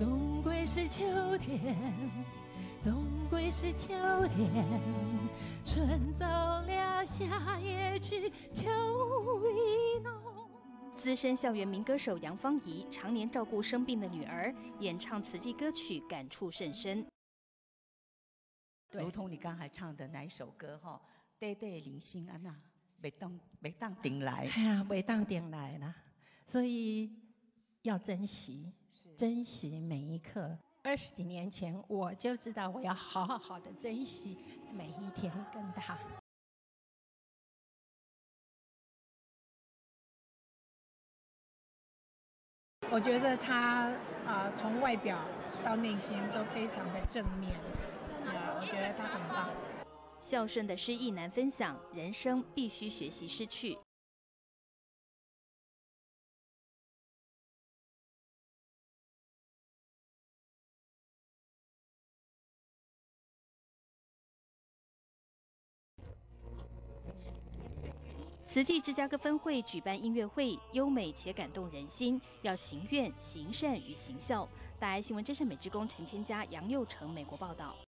总归是秋天，总归是秋天。春走了，夏也去，秋意浓。 资深校园民歌手杨芳仪常年照顾生病的女儿，演唱慈济歌曲，感触甚深。 如同你刚才唱的那一首歌哈，短短人生啊那，袂当定来。 哎呀，袂当定来啦，所以要珍惜，珍惜每一刻。20几年前我就知道我要好好的珍惜每一天跟他。 我觉得他从外表到内心都非常的正面，我觉得他很棒。 孝顺的诗意难分享，人生必须学习失去。慈济芝加哥分会举办音乐会，优美且感动人心，要行愿、行善与行孝。大爱新闻真善美职工陈千佳、杨佑成美国报道。